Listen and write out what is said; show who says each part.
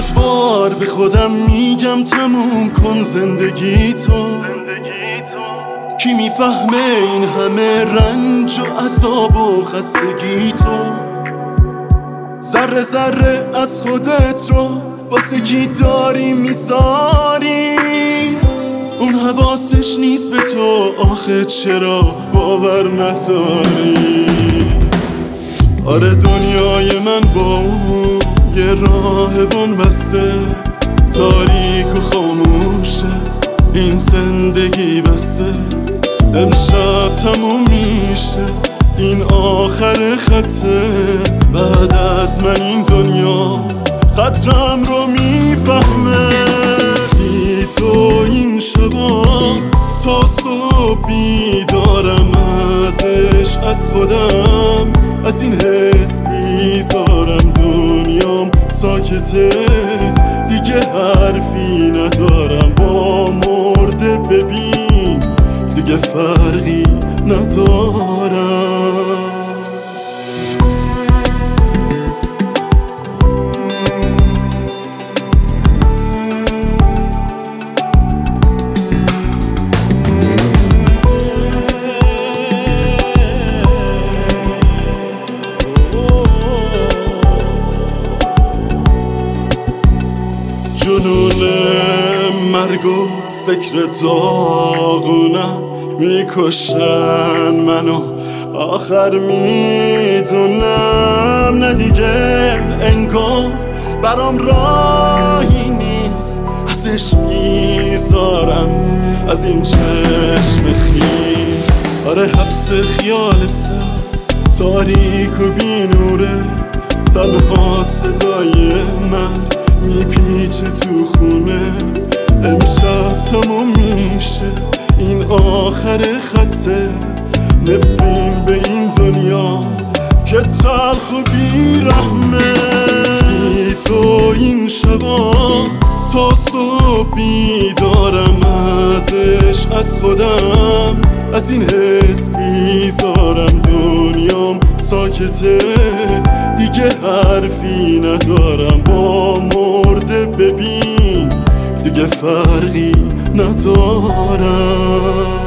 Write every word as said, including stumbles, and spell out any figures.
Speaker 1: صد بار به خودم میگم تموم کن زندگی تو. کی میفهمه این همه رنج و عذاب و خستگی تو؟ ذره ذره از خودت رو واسه کی داری میذاری؟ اون حواسش نیست به تو، آخه چرا باور نداری؟ آره دنیای من با اون یه راهبان بسته، تاریک و خاموشه این زندگی بسته. امشب تموم میشه این آخر خطه، بعد از من این دنیا خطرم رو میفهمه. بی تو این شبا تا صبح بیدارم، از عشق از خودم از این حس بیزارم. دنیام ساکته دیگه حرفی ندارم، با مرده ببین دیگه فرقی ندارم. جنون مرگ و فکر داغونم میکشن منو، آخر میدونم نه دیگه انگار برام راهی نیست. ازش میذارم از این چشم خیز. آره حبس خیالت تاریک و بینوره، تنها صدای من میپیچه تو خونه. امشب تموم میشه این آخر خطه، نفرین به این دنیا که تلخ و بیرحمه. بی تو این شبا تا صبح بیدارم، از عشق از خودم از این حس بیزارم. دنیام ساکته دیگه حرفی ندارم، با مرده ببین دیگه فرقی ندارم.